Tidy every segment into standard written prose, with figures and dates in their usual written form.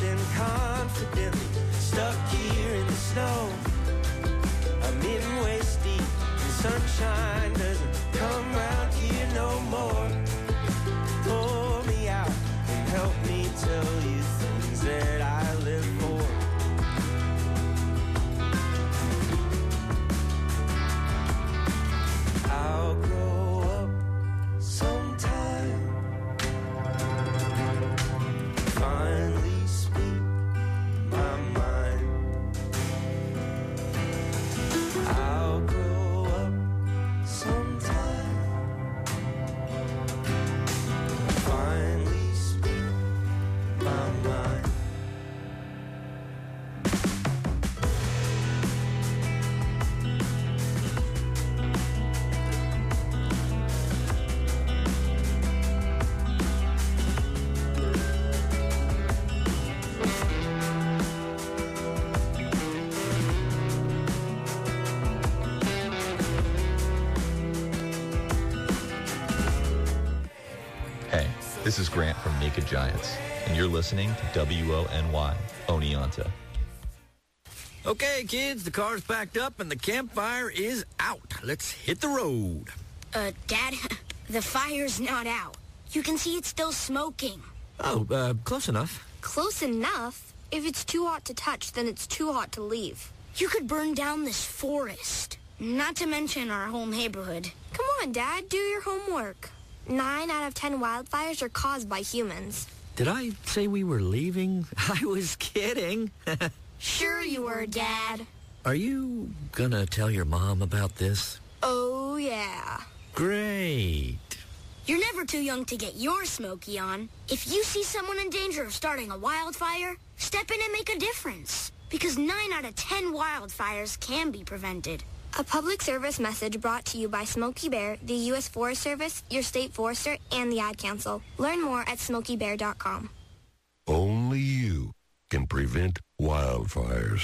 and confident, stuck here in the snow. I'm in waist deep, and sunshine doesn't come round here no more. Pull me out and help me tell you things that I live for. I'll grow up sometime, finally speak my mind. I'll grow up sometime, finally speak my mind. This is Grant from Naked Giants, and you're listening to WONY Oneonta. Okay, kids, the car's packed up and the campfire is out. Let's hit the road. Dad, the fire's not out. You can see it's still smoking. Oh, close enough. Close enough? If it's too hot to touch, then it's too hot to leave. You could burn down this forest. Not to mention our whole neighborhood. Come on, Dad, do your homework. 9 out of 10 wildfires are caused by humans. Did I say we were leaving? I was kidding. Sure you were, Dad. Are you gonna tell your mom about this? Oh, yeah. Great. You're never too young to get your smoky on. If you see someone in danger of starting a wildfire, step in and make a difference. Because 9 out of 10 wildfires can be prevented. A public service message brought to you by Smokey Bear, the U.S. Forest Service, your state forester, and the Ad Council. Learn more at smokeybear.com. Only you can prevent wildfires.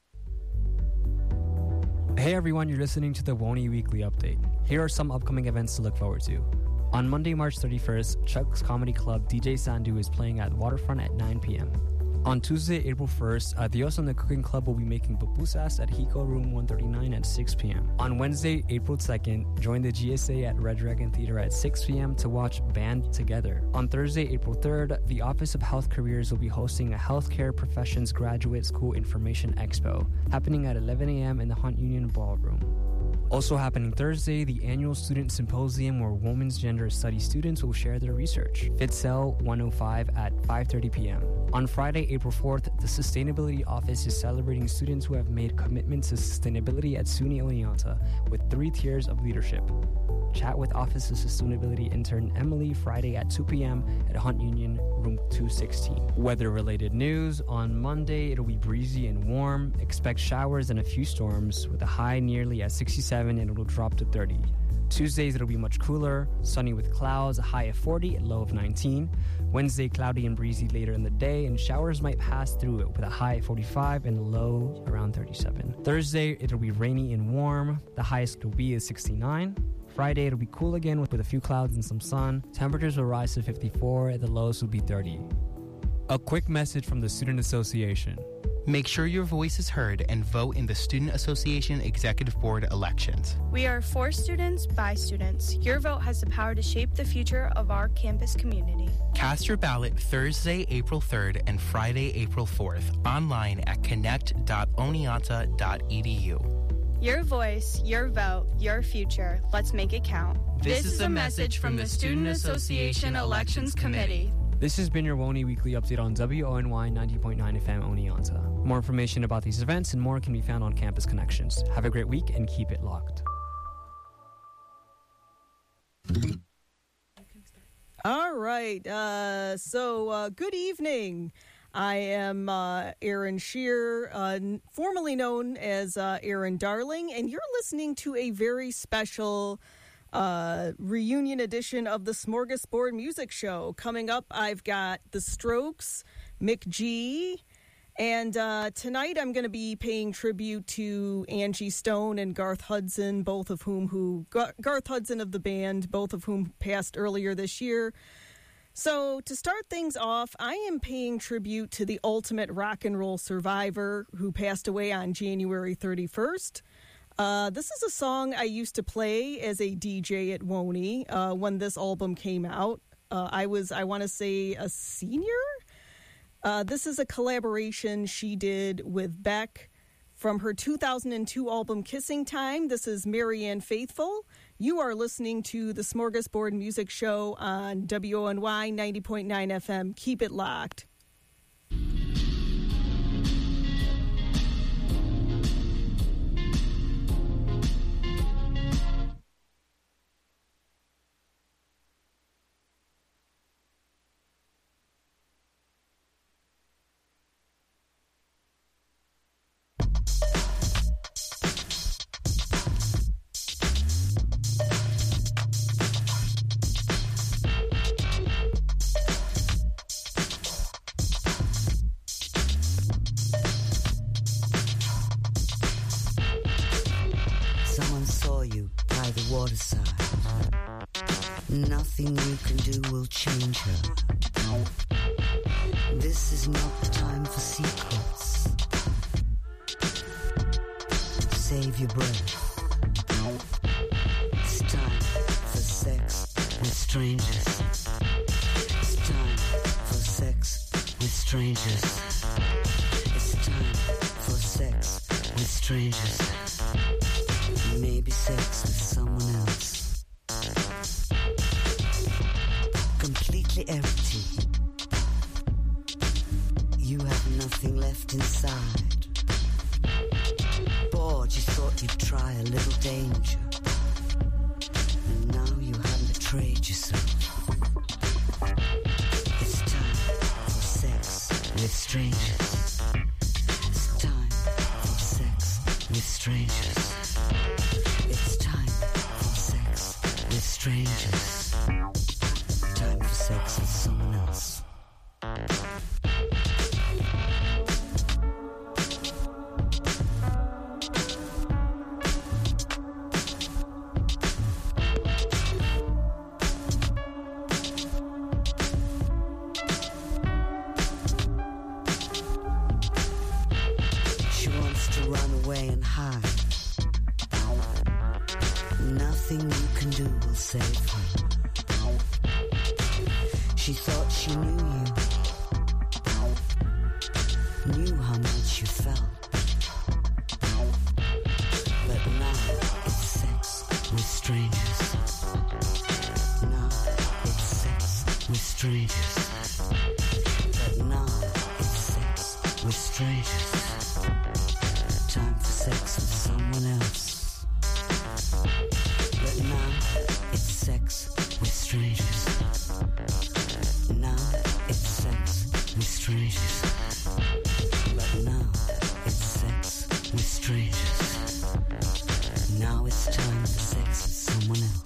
Hey everyone, you're listening to the WONY Weekly Update. Here are some upcoming events to look forward to. On Monday, March 31st, Chuck's Comedy Club DJ Sandu is playing at Waterfront at 9 p.m. On Tuesday, April 1st, Adios and the Cooking Club will be making pupusas at Hiko Room 139 at 6 p.m. On Wednesday, April 2nd, join the GSA at Red Dragon Theater at 6 p.m. to watch Band Together. On Thursday, April 3rd, the Office of Health Careers will be hosting a Healthcare Professions Graduate School Information Expo, happening at 11 a.m. in the Hunt Union Ballroom. Also happening Thursday, the annual Student Symposium where Women's Gender Studies students will share their research. FitCell 105 at 5:30 p.m. On Friday, April 4th, the Sustainability Office is celebrating students who have made commitments to sustainability at SUNY Oneonta with 3 tiers of leadership. Chat with Office of Sustainability intern Emily Friday at 2 p.m. at Hunt Union, room 216. Weather-related news. On Monday, it'll be breezy and warm. Expect showers and a few storms with a high nearly at 67 and it'll drop to 30. Tuesdays, it'll be much cooler, sunny with clouds, a high of 40 and low of 19. Wednesday, cloudy and breezy later in the day, and showers might pass through it with a high of 45 and a low around 37. Thursday, it'll be rainy and warm. The highest will be is 69. Friday, it'll be cool again with a few clouds and some sun. Temperatures will rise to 54, and the lows will be 30. A quick message from the Student Association. Make sure your voice is heard and vote in the Student Association Executive Board elections. We are for students, by students. Your vote has the power to shape the future of our campus community. Cast your ballot Thursday, April 3rd and Friday, April 4th online at connect.oneonta.edu. Your voice, your vote, your future. Let's make it count. This is a message from the Student Association Elections Committee. This has been your WONY Weekly Update on WONY 90.9 FM Oneonta. More information about these events and more can be found on Campus Connections. Have a great week and keep it locked. All right. So good evening. I am Aaron Shear, formerly known as Aaron Darling, and you're listening to a very special reunion edition of the Smorgasbord Music Show. Coming up, I've got The Strokes, Mick G, and tonight I'm going to be paying tribute to Angie Stone and Garth Hudson, both of whom Garth Hudson of the band, both of whom passed earlier this year. So, to start things off, I am paying tribute to the ultimate rock and roll survivor who passed away on January 31st. This is a song I used to play as a DJ at Woney when this album came out. I want to say, a senior? This is a collaboration she did with Beck from her 2002 album Kissing Time. This is Marianne Faithfull. You are listening to the Smorgasbord Music Show on WONY 90.9 FM. Keep it locked. Nothing you can do will change her. This is not the time for secrets. Save your breath. It's time for sex with strangers. It's time for sex with strangers. It's time for sex with strangers. Maybe sex with someone else. Completely empty. You have nothing left inside. Bored, you thought you'd try a little danger. And now you have betrayed yourself. It's time for sex with strangers. It's time for sex with strangers. It's time for sex with strangers. Time for sex with someone else. She wants to run away and hide. Nothing you can do will save her. She thought she knew you, knew how much you felt. But now it's sex with strangers. Now it's sex with strangers. But now it's sex with strangers. Time for sex with someone else. But now it's sex with strangers. Now it's sex with strangers. But now it's sex with strangers. Now it's time for sex with someone else.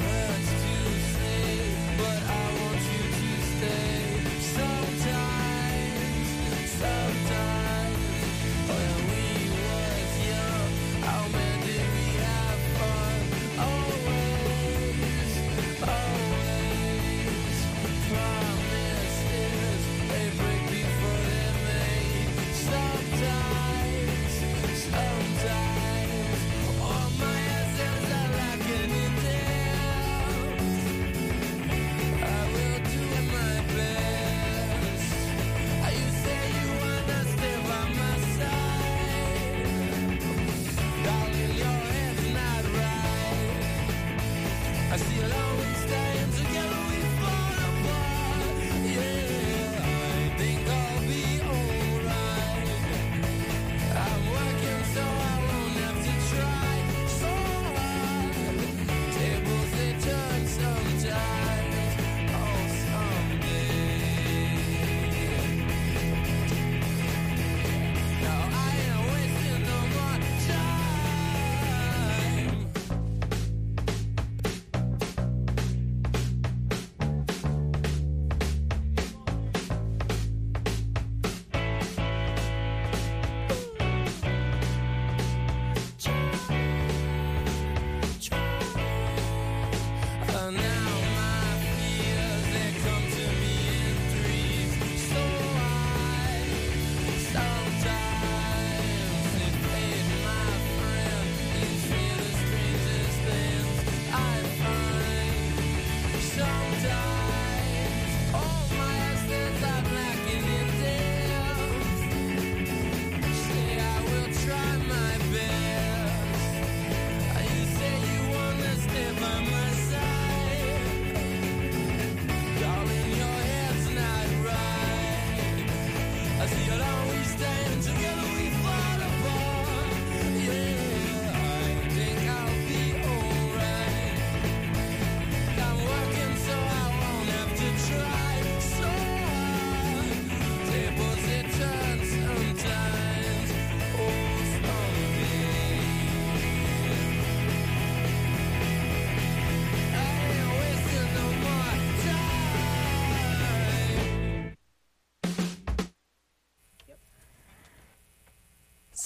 Sometimes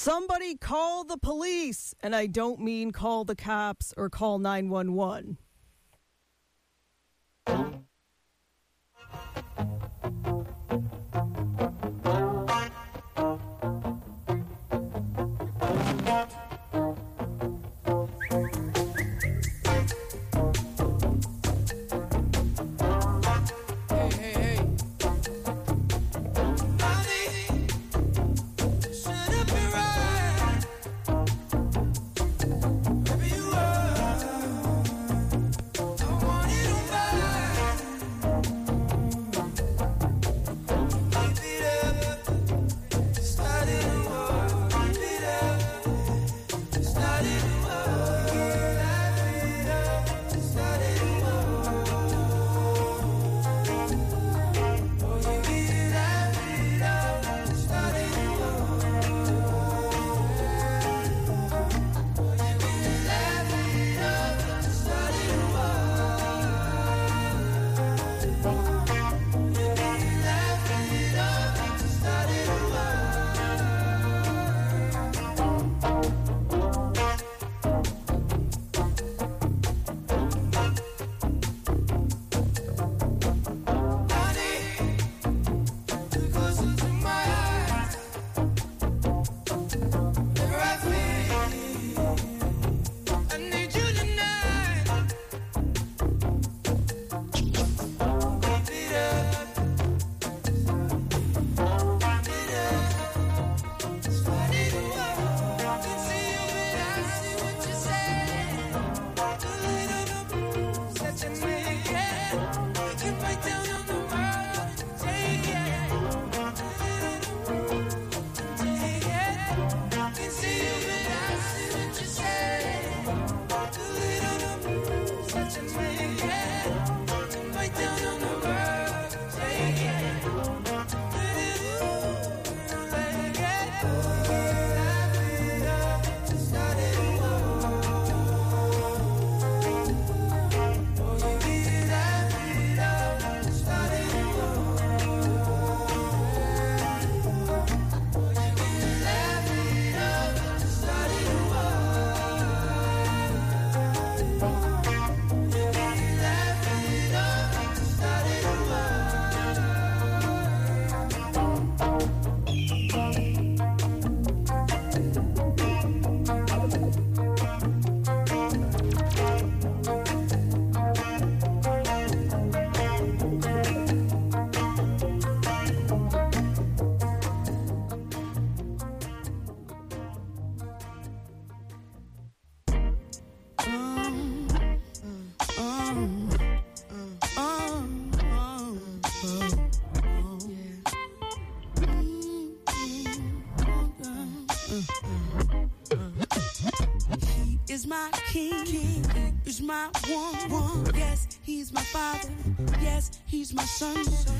Somebody call the police, and I don't mean call the cops or call 911. is my king, he is my one. Yes, he's my father. Yes, he's my son.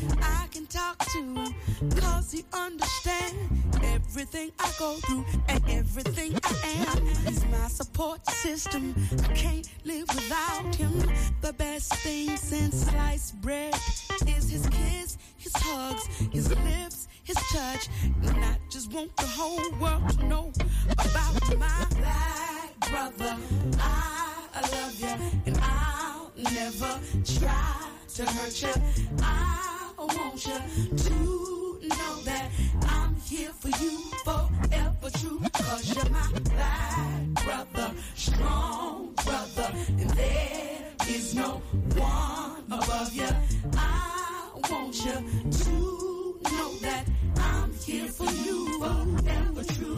I can talk to him, cause he understands everything I go through and everything I am. He's my support system. I can't live without him. The best thing since sliced bread is his kiss, his hugs, his lips, his touch. And I just want the whole world to know about my black brother. I love you, and I'll never try to hurt you. I want you to know that I'm here for you forever true. Cause you're my black brother, strong brother, and there is no one above you. I want you to know that I'm here for you forever true.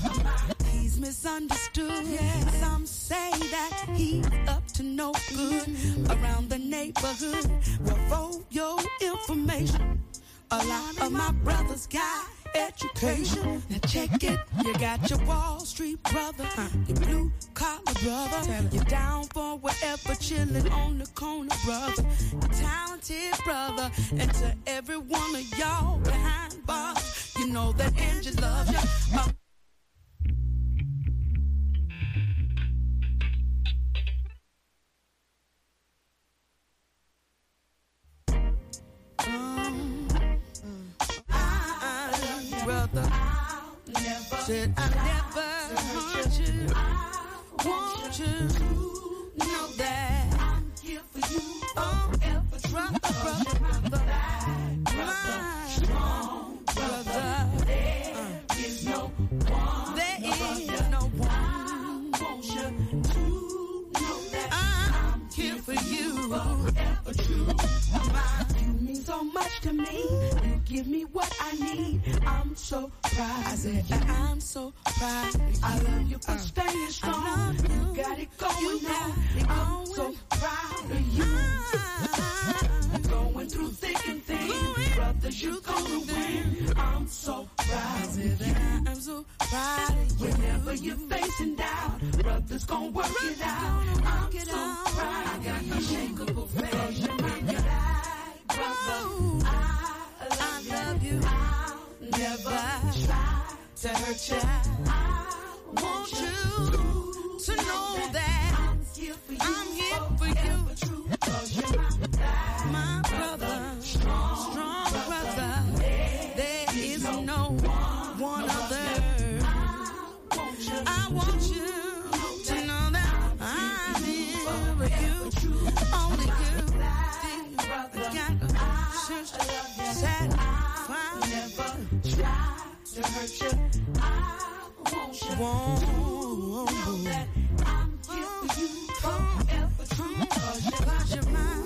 He's misunderstood. Some say that he's up to no good around the neighborhood. Well, for your information, a lot of my brothers got education. Now check it. You got your Wall Street brother, your blue collar brother, you're down for whatever, chilling on the corner brother, your talented brother, and to every one of y'all behind bars, you know that Angie loves you. Brother, I'll never said I never hurt you. I want you to know that I'm here for you. Oh, ever brother, my strong brother. There is no one. There is no one. I want you to know that I'm here for you. Forever true. You mean so much to me. You give me what I need. I'm so proud. I said I'm so proud. I love you for staying strong. You got it going now. I'm so proud of you. Going through thick and thin, brothers, you gonna win. I'm so proud of you. I'm so proud of you. Whenever you're facing doubt, brothers gonna work it out. I'm so proud. I got unshakable faith. You're my guy, brother. I love you. I'll never try to hurt you. I want you to know that I'm here for you. Cause you're my brother, strong brother. There is no one other. I want you to know that I'm here for you. Only you got to satisfy. Never try to hurt you. I want you to know that I'm here for you. Forever true. Cause you're mine.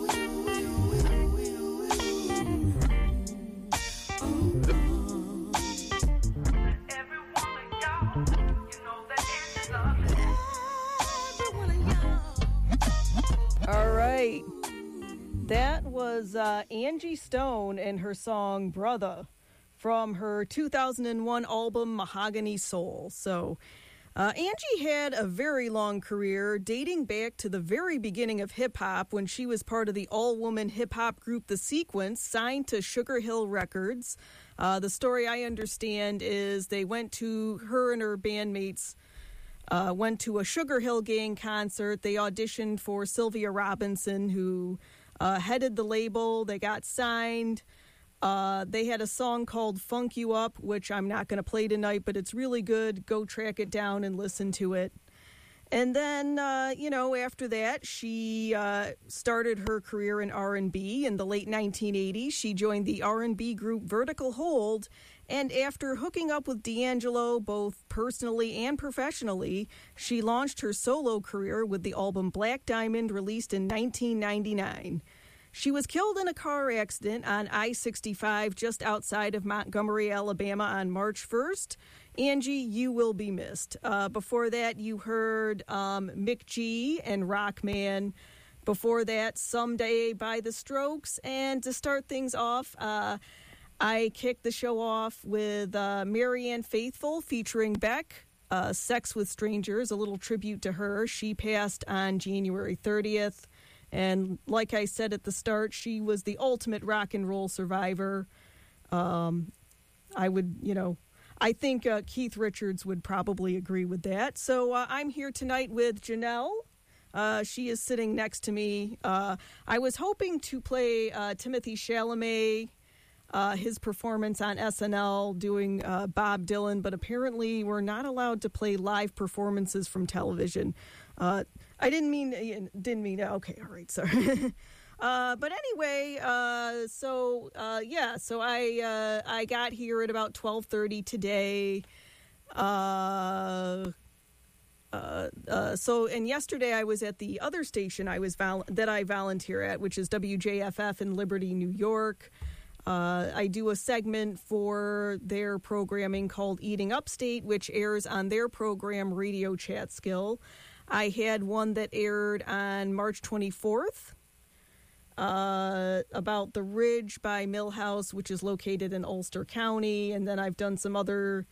All right. That was Angie Stone and her song Brother from her 2001 album Mahogany Soul. So Angie had a very long career dating back to the very beginning of hip-hop when she was part of the all-woman hip-hop group The Sequence, signed to Sugar Hill Records. The story I understand is her and her bandmates went to a Sugar Hill Gang concert. They auditioned for Sylvia Robinson, who headed the label. They got signed. They had a song called Funk You Up, which I'm not going to play tonight, but it's really good. Go track it down and listen to it. And then, after that, she started her career in R&B. In the late 1980s, she joined the R&B group Vertical Hold. And after hooking up with D'Angelo, both personally and professionally, she launched her solo career with the album Black Diamond, released in 1999. She was killed in a car accident on I-65 just outside of Montgomery, Alabama on March 1st. Angie, you will be missed. Before that, you heard Mick G and Rockman. Before that, Someday by The Strokes. And to start things off, I kicked the show off with Marianne Faithfull featuring Beck, Sex with Strangers, a little tribute to her. She passed on January 30th. And like I said at the start, she was the ultimate rock and roll survivor. I think Keith Richards would probably agree with that. So I'm here tonight with Janelle. She is sitting next to me. I was hoping to play Timothy Chalamet, his performance on SNL doing Bob Dylan, but apparently we're not allowed to play live performances from television. I didn't mean, okay, all right, sorry. But anyway, so I got here at about 12:30 today. And yesterday I was at the other station that I volunteer at, which is WJFF in Liberty, New York. I do a segment for their programming called Eating Upstate, which airs on their program Radio Chat Skill. I had one that aired on March 24th about the Ridge by Millhouse, which is located in Ulster County. And then I've done some other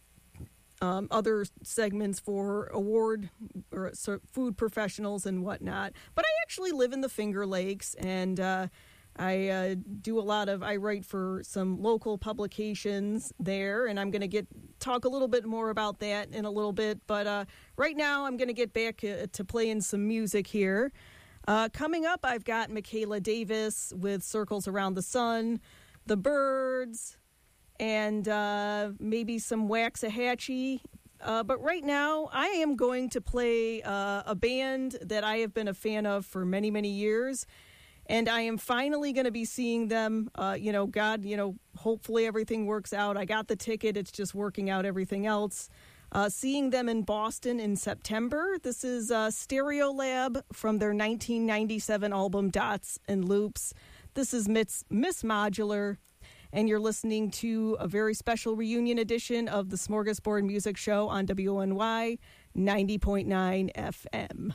segments for award or food professionals and whatnot. But I actually live in the Finger Lakes, and I write for some local publications there, and I'm going to talk a little bit more about that in a little bit. But right now, I'm going to get back to playing some music here. Coming up, I've got Michaela Davis with Circles Around the Sun, The Byrds, and maybe some Waxahachie. But right now, I am going to play a band that I have been a fan of for many, many years. And I am finally going to be seeing them. Hopefully everything works out. I got the ticket. It's just working out everything else. Seeing them in Boston in September. This is Stereolab from their 1997 album Dots and Loops. This is Miss Modular, and you're listening to a very special reunion edition of the Smorgasbord Music Show on WONY 90.9 FM.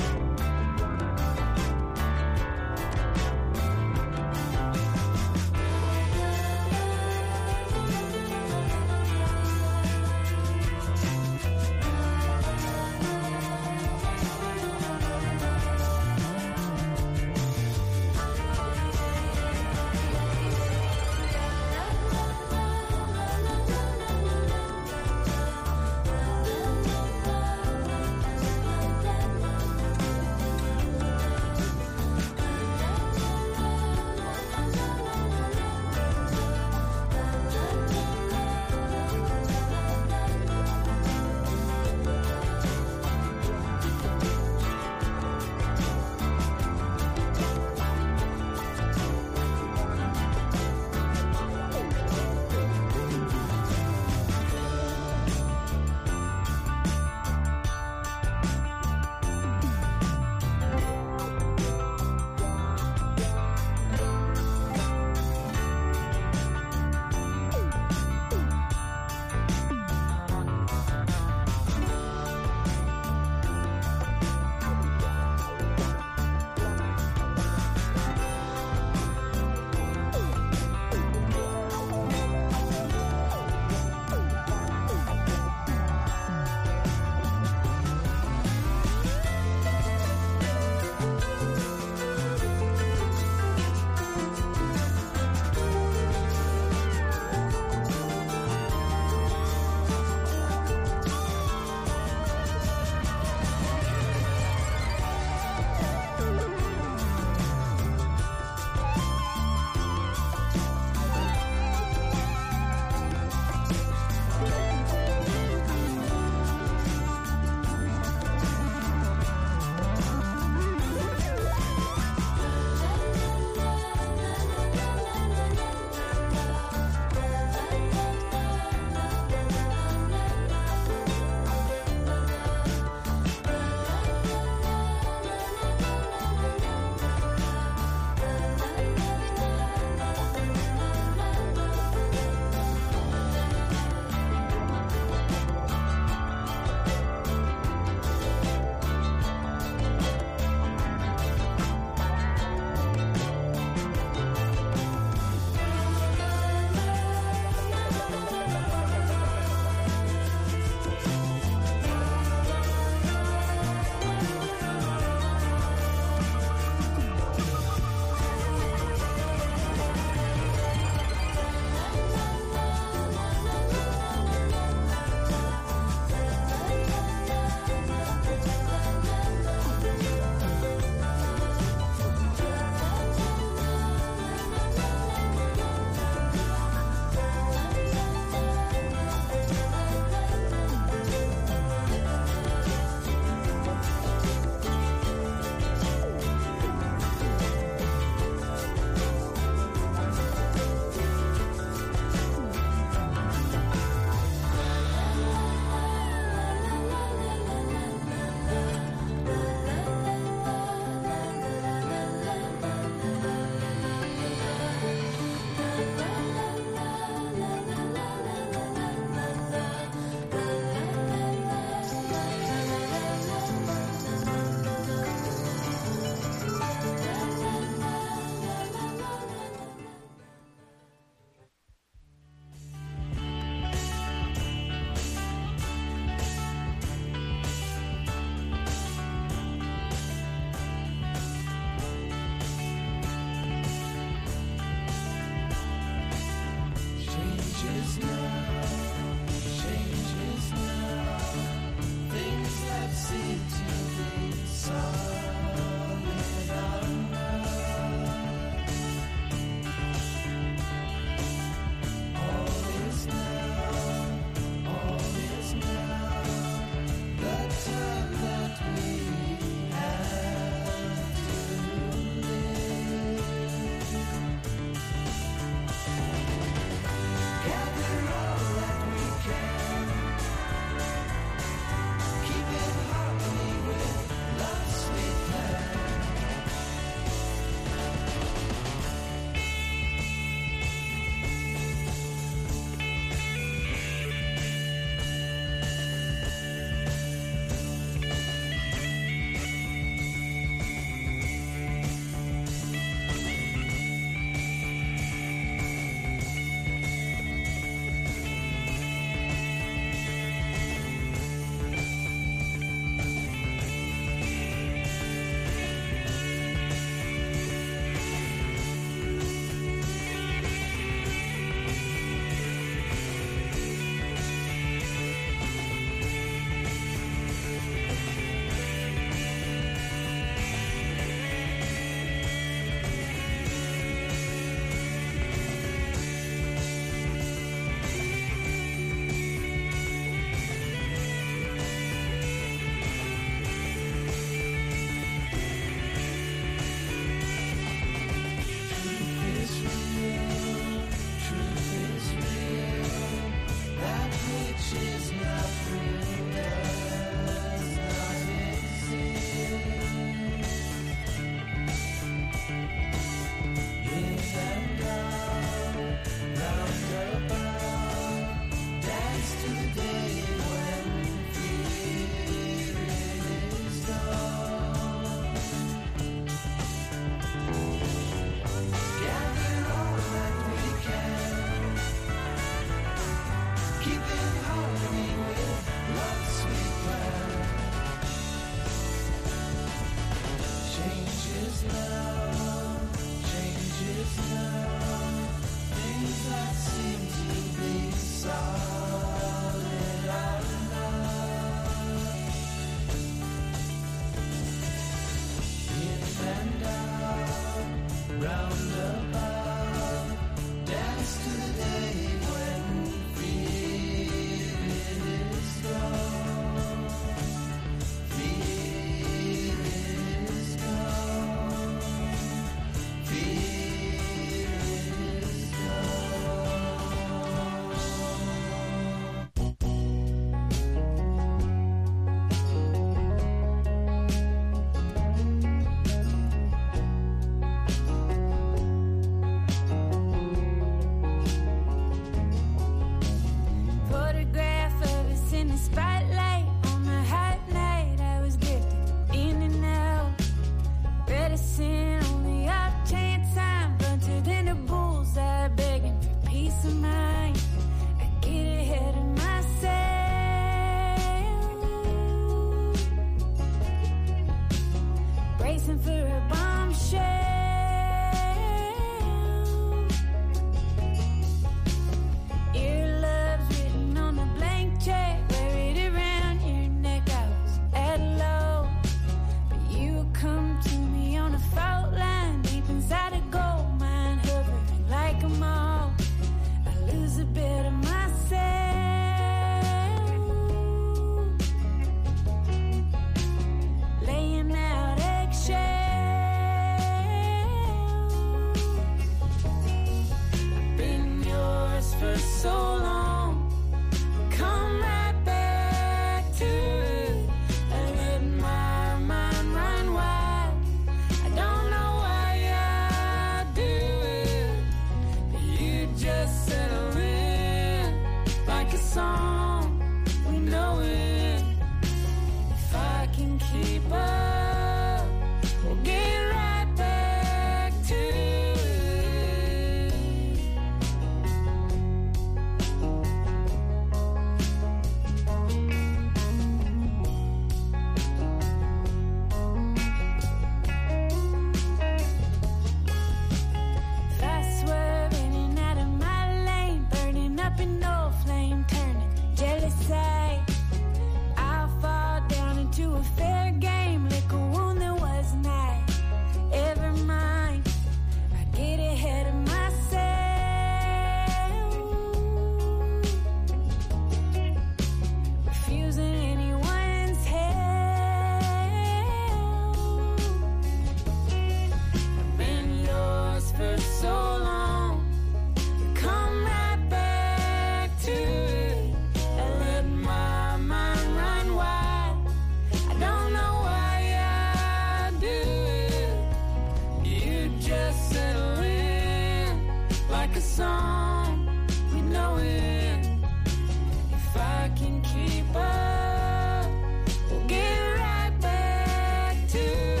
a song, we know it. If I can keep up, we'll get right back to it.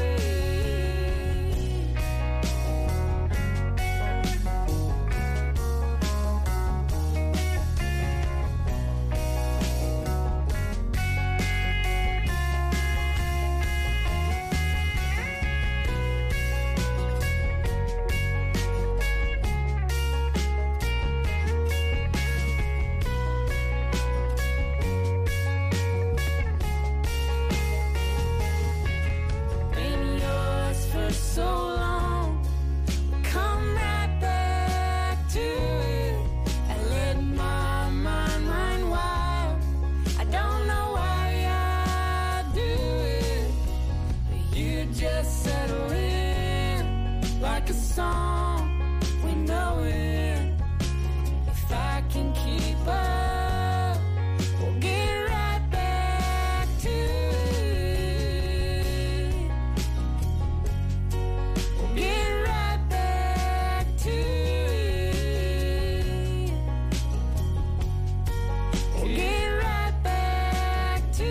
Been yours for so long, come right back to it. I let my mind run wild. I don't know why I do it, but you just settle in like a song. We know it. If I can keep up, we'll get right back to it. We'll get right back to it. We'll get right back to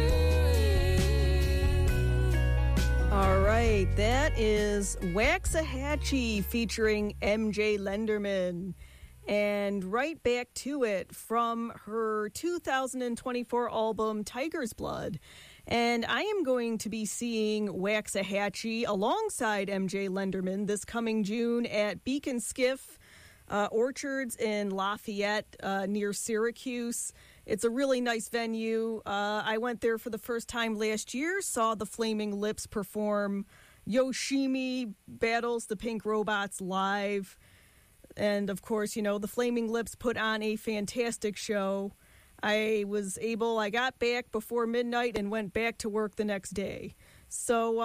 it. All right, that is Waxahachie featuring MJ Lenderman. And right back to it from her 2024 album Tiger's Blood. And I am going to be seeing Waxahachie alongside MJ Lenderman this coming June at Beacon Skiff Orchards in Lafayette near Syracuse. It's a really nice venue. I went there for the first time last year, saw the Flaming Lips perform Yoshimi Battles the Pink Robots live. And, of course, you know, the Flaming Lips put on a fantastic show. I got back before midnight and went back to work the next day. So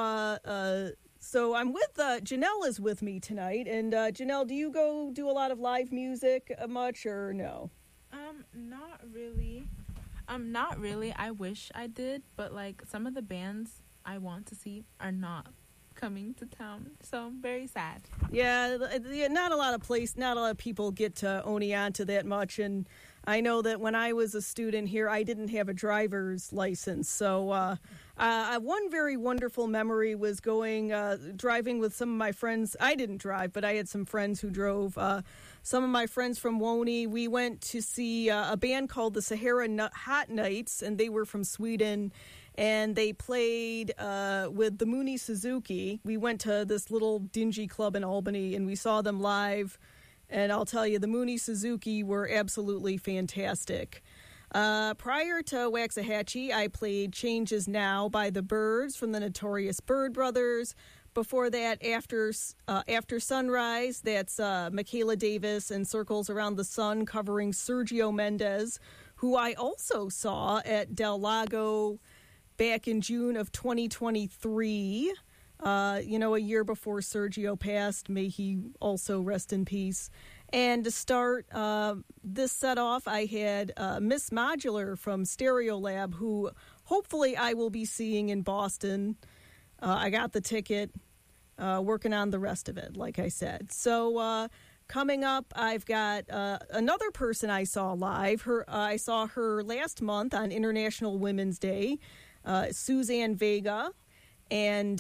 I'm with, Janelle is with me tonight. And, Janelle, do you go do a lot of live music much or no? Not really. Not really. I wish I did, but, like, some of the bands I want to see are not coming to town, so very sad. Yeah, not a lot of people get to Oneonta that much, and I know that when I was a student here, I didn't have a driver's license, so one very wonderful memory was driving with some of my friends. I didn't drive, but I had some friends who drove. Some of my friends from Woney, we went to see a band called the Sahara Hot Nights, and they were from Sweden. And they played with the Mooney Suzuki. We went to this little dingy club in Albany, and we saw them live. And I'll tell you, the Mooney Suzuki were absolutely fantastic. Prior to Waxahachie, I played Changes Now by the Byrds from the Notorious Byrd Brothers. Before that, After Sunrise, that's Michaela Davis and Circles Around the Sun covering Sergio Mendes, who I also saw at Del Lago back in June of 2023, a year before Sergio passed. May he also rest in peace. And to start this set off, I had Miss Modular from Stereolab, who hopefully I will be seeing in Boston. I got the ticket, working on the rest of it, like I said. So coming up, I've got another person I saw live. I saw her last month on International Women's Day. Suzanne Vega, and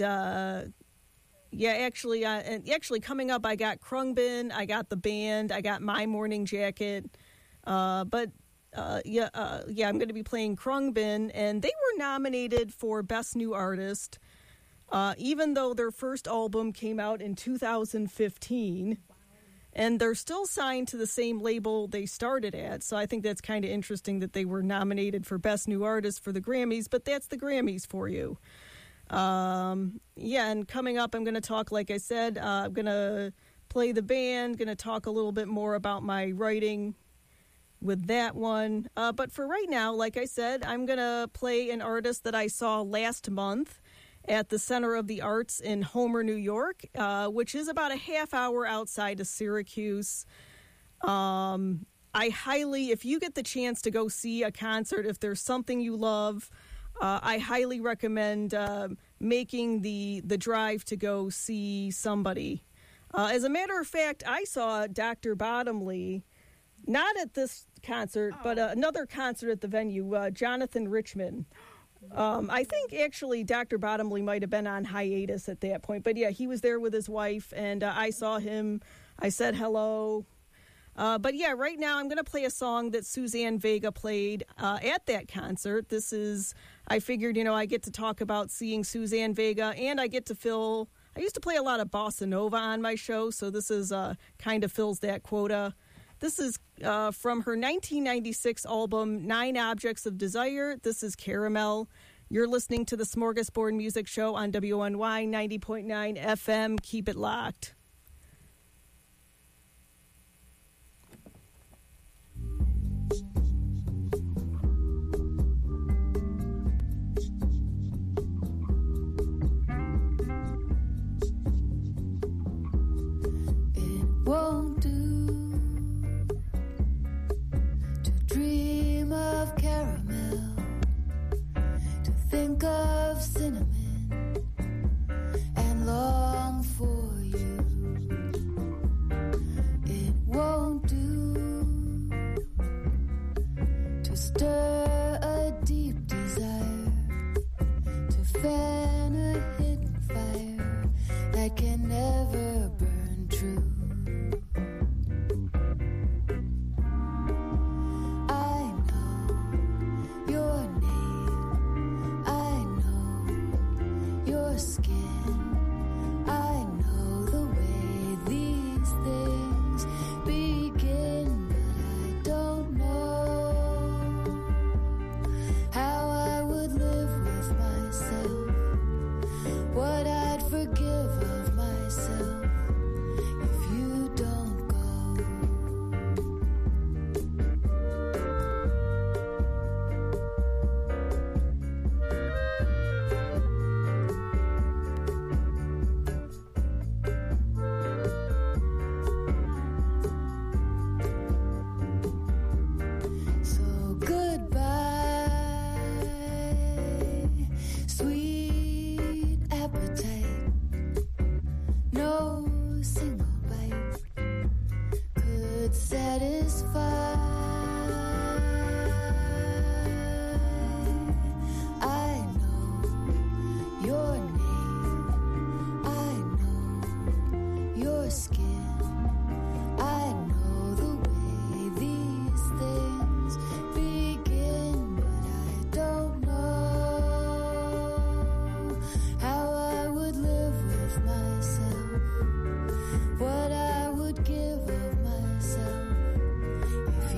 actually coming up, I got Krungbin, I got the band, I got My Morning Jacket, I'm going to be playing Krungbin, and they were nominated for Best New Artist, even though their first album came out in 2015. And they're still signed to the same label they started at, so I think that's kind of interesting that they were nominated for Best New Artist for the Grammys, but that's the Grammys for you. And coming up, I'm going to talk, like I said, I'm going to play the band, going to talk a little bit more about my writing with that one. But for right now, like I said, I'm going to play an artist that I saw last month at the Center of the Arts in Homer, New York, which is about a half hour outside of Syracuse. If you get the chance to go see a concert, if there's something you love, I highly recommend making the drive to go see somebody. As a matter of fact, I saw Dr. Bottomley, not at this concert, but another concert at the venue, Jonathan Richman. I think actually Dr. Bottomley might have been on hiatus at that point. But yeah, he was there with his wife, and I saw him. I said hello. But yeah, right now I'm going to play a song that Suzanne Vega played at that concert. This is, I figured, I get to talk about seeing Suzanne Vega, and I get to fill, I used to play a lot of bossa nova on my show, so this is kind of fills that quota. This is from her 1996 album, 9 Objects of Desire. This is Caramel. You're listening to the Smorgasbord Music Show on WNY 90.9 FM. Keep it locked. Won't do to dream of caramel, to think of cinnamon and long for you. It won't do to stir a deep desire, to fan a hidden fire that can never burn true. Skin. I know the way these things begin, but I don't know how I would live with myself, what I'd forgive of myself if you don't go. What I would give of myself if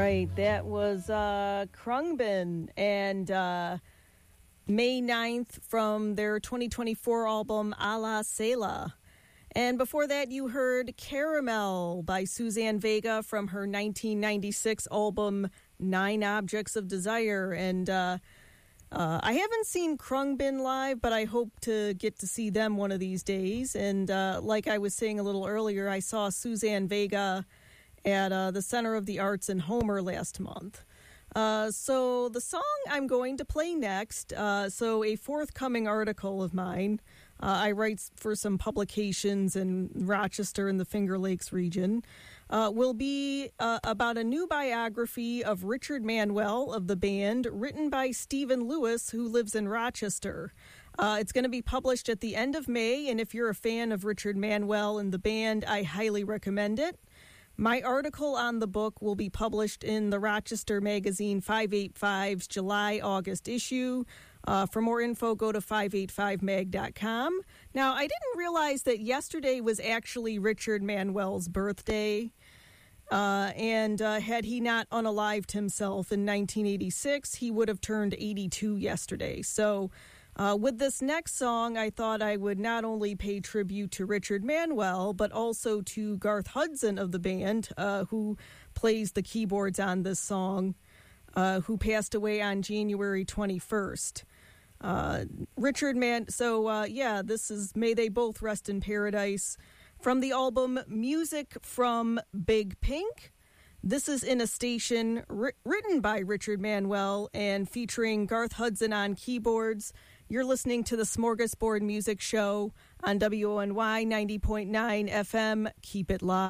right, that was Khruangbin and May 9th from their 2024 album A La Sela. And before that, you heard Caramel by Suzanne Vega from her 1996 album 9 Objects of Desire. And I haven't seen Khruangbin live, but I hope to get to see them one of these days. And like I was saying a little earlier, I saw Suzanne Vega at the Center of the Arts in Homer last month. So the song I'm going to play next, so a forthcoming article of mine, I write for some publications in Rochester and the Finger Lakes region, will be about a new biography of Richard Manuel of the band, written by Stephen Lewis, who lives in Rochester. It's going to be published at the end of May, and if you're a fan of Richard Manuel and the band, I highly recommend it. My article on the book will be published in the Rochester Magazine 585's July-August issue. For more info, go to 585mag.com. Now, I didn't realize that yesterday was actually Richard Manuel's birthday. And had he not unalived himself in 1986, he would have turned 82 yesterday. So with this next song, I thought I would not only pay tribute to Richard Manuel, but also to Garth Hudson of the band, who plays the keyboards on this song, who passed away on January 21st. This is May They Both Rest in Paradise from the album Music from Big Pink. This is in a station written by Richard Manuel and featuring Garth Hudson on keyboards. You're listening to the Smorgasbord Music Show on WONY 90.9 FM. Keep it live.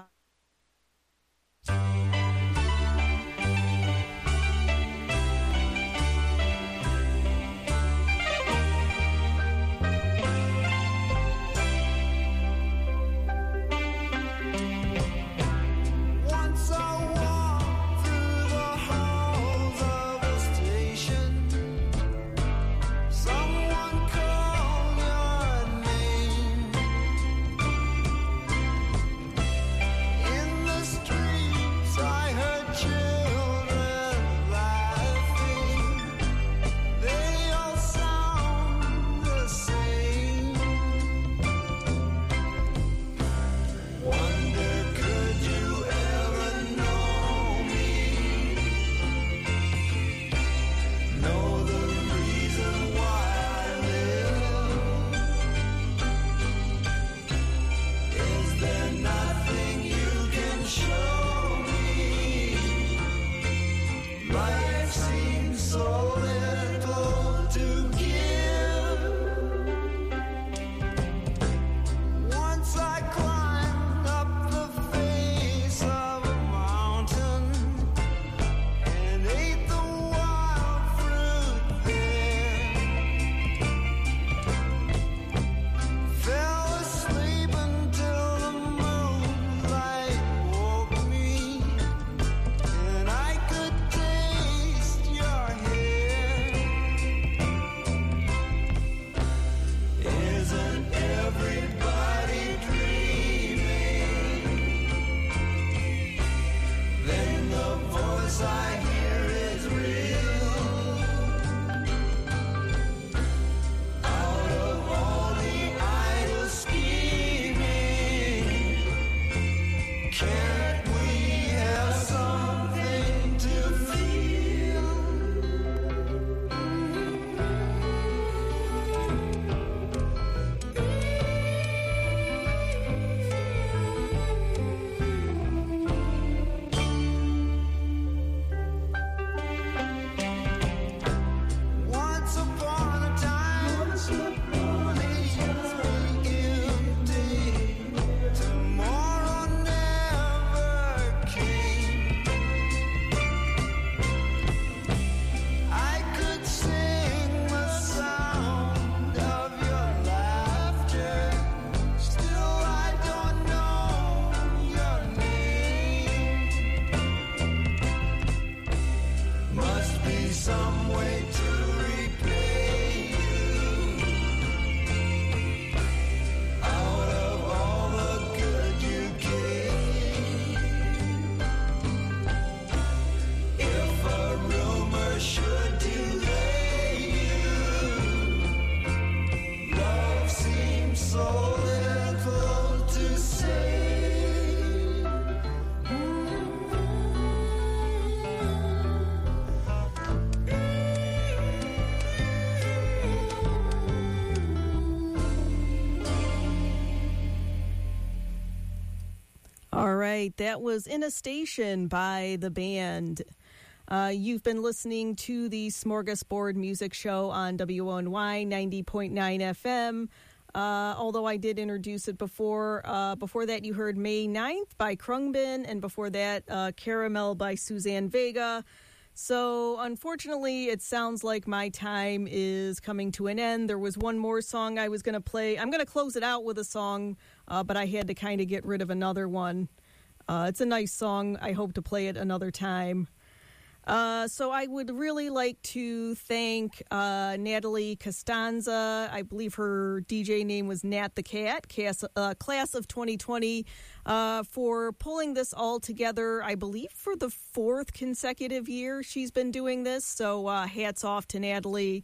right, that was In a Station by the band. You've been listening to the Smorgasbord Music Show on WONY 90.9 FM. Although I did introduce it before. Before that, you heard May 9th by Krungbin, and before that, Caramel by Suzanne Vega. So, unfortunately, it sounds like my time is coming to an end. There was one more song I was going to play. I'm going to close it out with a song, but I had to kind of get rid of another one. It's a nice song. I hope to play it another time. So I would really like to thank Natalie Costanza. I believe her DJ name was Nat the Cat, class of 2020, for pulling this all together, I believe, for the 4th consecutive year she's been doing this. So hats off to Natalie,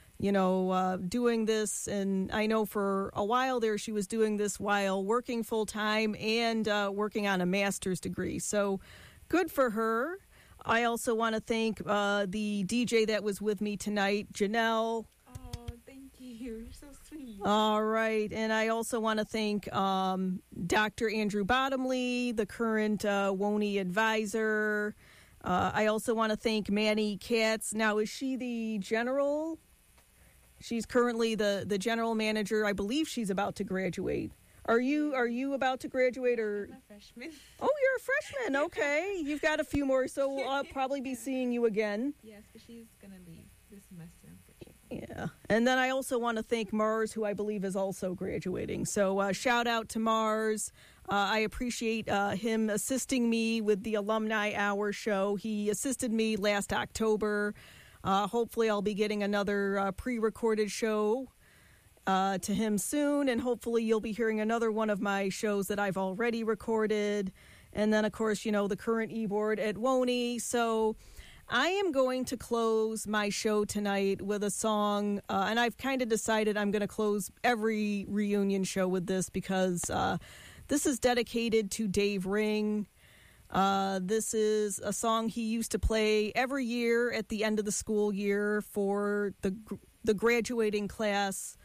doing this. And I know for a while there she was doing this while working full-time and working on a master's degree. So good for her. I also want to thank the DJ that was with me tonight, Janelle. Oh, thank you. You're so sweet. All right. And I also want to thank Dr. Andrew Bottomley, the current WONY advisor. I also want to thank Manny Katz. Now, is she the general? She's currently the general manager. I believe she's about to graduate. Are you about to graduate or? I'm a freshman. Oh, you're a freshman. Okay, you've got a few more, so I'll probably be seeing you again. Yes, but she's gonna leave this semester, unfortunately. Yeah, and then I also want to thank Mars, who I believe is also graduating. So shout out to Mars. I appreciate him assisting me with the Alumni Hour show. He assisted me last October. Hopefully, I'll be getting another pre-recorded show to him soon, and hopefully you'll be hearing another one of my shows that I've already recorded. And then, of course, the current e-board at WONY. So I am going to close my show tonight with a song, and I've kind of decided I'm going to close every reunion show with this because this is dedicated to Dave Ring. This is a song he used to play every year at the end of the school year for the graduating class.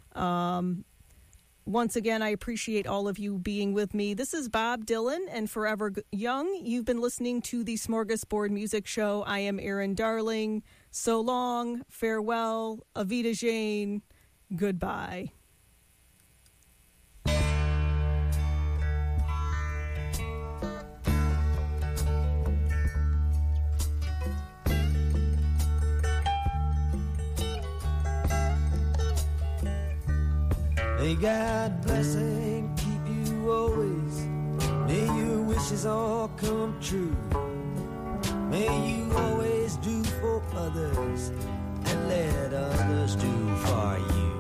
Once again, I appreciate all of you being with me. This is Bob Dylan and Forever Young. You've been listening to the Smorgasbord Music Show. I am Erin Darling. So long, farewell, Avita Jane, goodbye. May God bless and keep you always. May your wishes all come true. May you always do for others and let others do for you.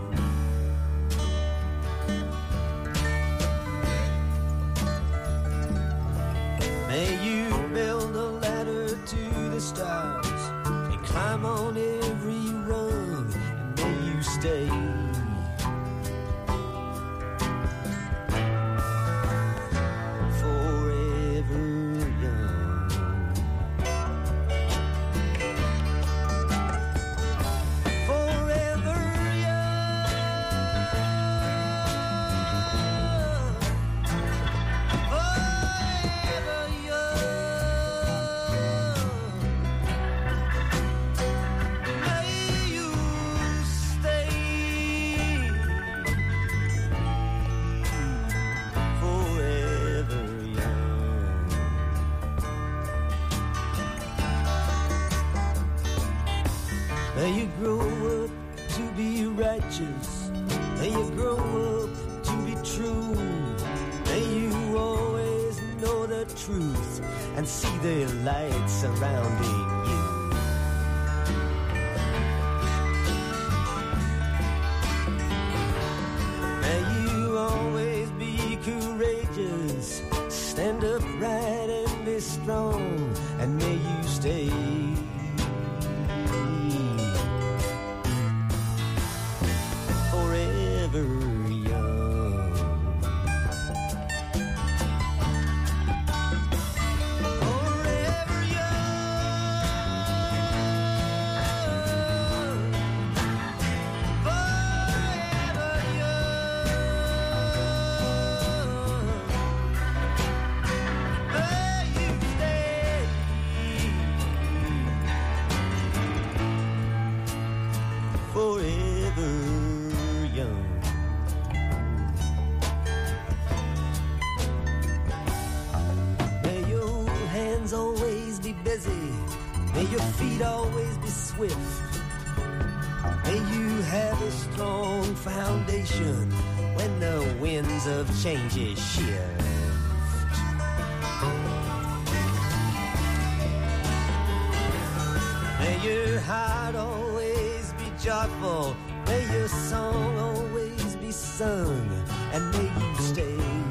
May you build a ladder to the stars and climb on every rung, and may you stay May you grow up to be righteous. May you grow up to be true. May you always know the truth and see the light surrounding you. May you always be courageous. Stand upright and be strong. And may you stay hands always be busy. May your feet always be swift. May you have a strong foundation when the winds of change shift. May your heart always be joyful. May your song always be sung. And may you stay